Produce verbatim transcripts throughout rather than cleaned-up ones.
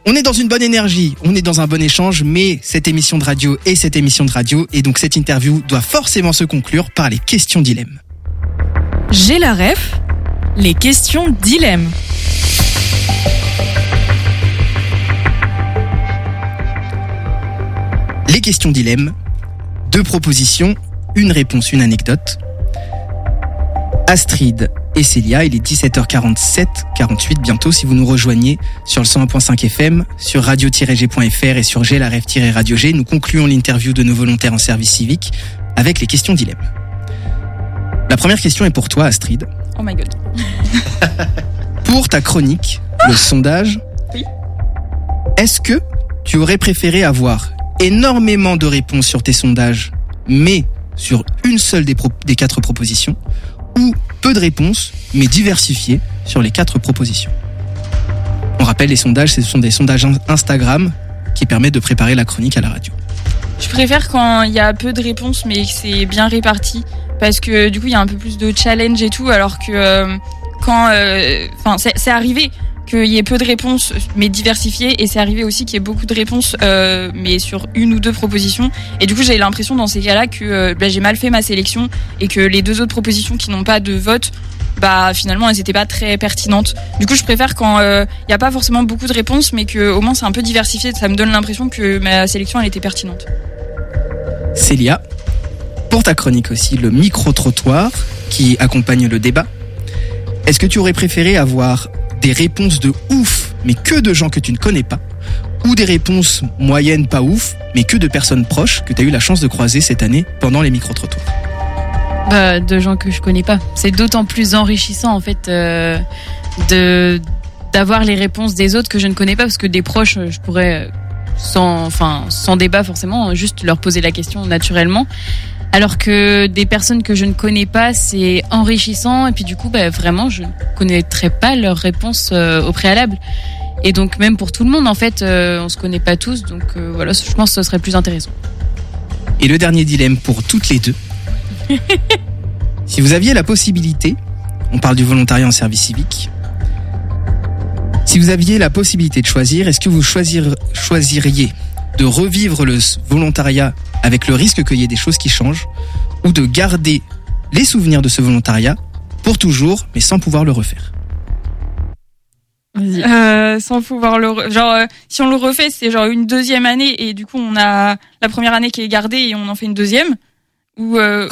On est dans une bonne énergie, on est dans un bon échange, mais cette émission de radio est cette émission de radio, et donc cette interview doit forcément se conclure par les questions dilemme. J'ai la ref, les questions dilemme. Les questions dilemme, deux propositions, une réponse, une anecdote. Astrid et Célia, il est dix-sept heures quarante-sept, quarante-huit bientôt si vous nous rejoignez sur le cent un virgule cinq F M, sur radio tiret g point f r et sur G la ref radio G. Nous concluons l'interview de nos volontaires en service civique avec les questions dilemme. La première question est pour toi, Astrid. Oh my god. Pour ta chronique, le sondage, oui. Est-ce que tu aurais préféré avoir énormément de réponses sur tes sondages, mais sur une seule des, pro- des quatre propositions, ou peu de réponses, mais diversifiées sur les quatre propositions? On rappelle, les sondages, ce sont des sondages Instagram qui permettent de préparer la chronique à la radio. Je préfère quand il y a peu de réponses, mais que c'est bien réparti, parce que du coup, il y a un peu plus de challenge et tout, alors que euh, quand... Enfin, euh, c'est, c'est arrivé qu'il y ait peu de réponses, mais diversifiées, et c'est arrivé aussi qu'il y ait beaucoup de réponses, euh, mais sur une ou deux propositions. Et du coup, j'ai l'impression dans ces cas-là que euh, bah, j'ai mal fait ma sélection, et que les deux autres propositions qui n'ont pas de vote, bah finalement, elles n'étaient pas très pertinentes. Du coup, je préfère quand il euh, n'y a pas forcément beaucoup de réponses, mais que au moins c'est un peu diversifié. Ça me donne l'impression que ma sélection, elle était pertinente. Célia, pour ta chronique aussi, le micro-trottoir qui accompagne le débat, est-ce que tu aurais préféré avoir des réponses de ouf, mais que de gens que tu ne connais pas, ou des réponses moyennes, pas ouf, mais que de personnes proches que tu as eu la chance de croiser cette année pendant les micro-trottoirs? Bah, de gens que je connais pas. C'est d'autant plus enrichissant en fait euh, de d'avoir les réponses des autres que je ne connais pas, parce que des proches, je pourrais sans enfin sans débat forcément juste leur poser la question naturellement. Alors que des personnes que je ne connais pas, c'est enrichissant, et puis du coup, bah, vraiment, je ne connaîtrais pas leurs réponses euh, au préalable. Et donc, même pour tout le monde, en fait, euh, on se connaît pas tous, donc euh, voilà, je pense que ce serait plus intéressant. Et le dernier dilemme pour toutes les deux. Si vous aviez la possibilité, on parle du volontariat en service civique, si vous aviez la possibilité de choisir, est-ce que vous choisir, choisiriez de revivre le volontariat avec le risque qu'il y ait des choses qui changent, ou de garder les souvenirs de ce volontariat pour toujours, mais sans pouvoir le refaire? Euh, sans pouvoir le re... genre euh, si on le refait, c'est genre une deuxième année, et du coup on a la première année qui est gardée et on en fait une deuxième, ou euh...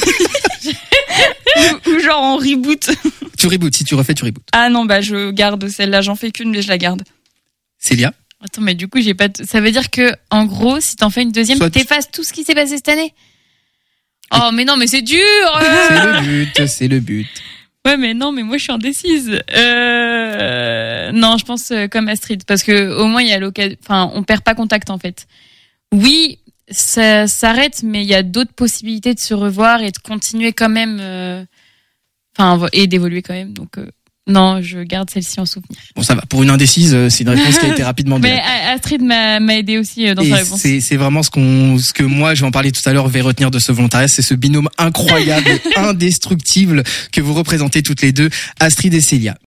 ou, ou genre on reboot. Tu reboots, si tu refais, tu reboots. Ah non, bah je garde celle-là, j'en fais qu'une mais je la garde. Célia? Attends, mais du coup, j'ai pas. T- ça veut dire que, en gros, si t'en fais une deuxième, Soit t'effaces tout ce qui s'est passé cette année. Oh, mais non, mais c'est dur. euh C'est le but, c'est le but. Ouais, mais non, mais moi, je suis indécise. Euh... Non, je pense euh, comme Astrid, parce que au moins, il y a l'occasion. Enfin, on perd pas contact, en fait. Oui, ça s'arrête, mais il y a d'autres possibilités de se revoir et de continuer quand même. Euh... Enfin, et d'évoluer quand même. Donc. Euh... Non, je garde celle-ci en souvenir. Bon, ça va. Pour une indécise, c'est une réponse qui a été rapidement donnée. Mais Astrid m'a, m'a aidé aussi dans et sa réponse. C'est, c'est vraiment ce qu'on, ce que moi, je vais en parler tout à l'heure, vais retenir de ce volontariat, c'est ce binôme incroyable, indestructible que vous représentez toutes les deux, Astrid et Célia.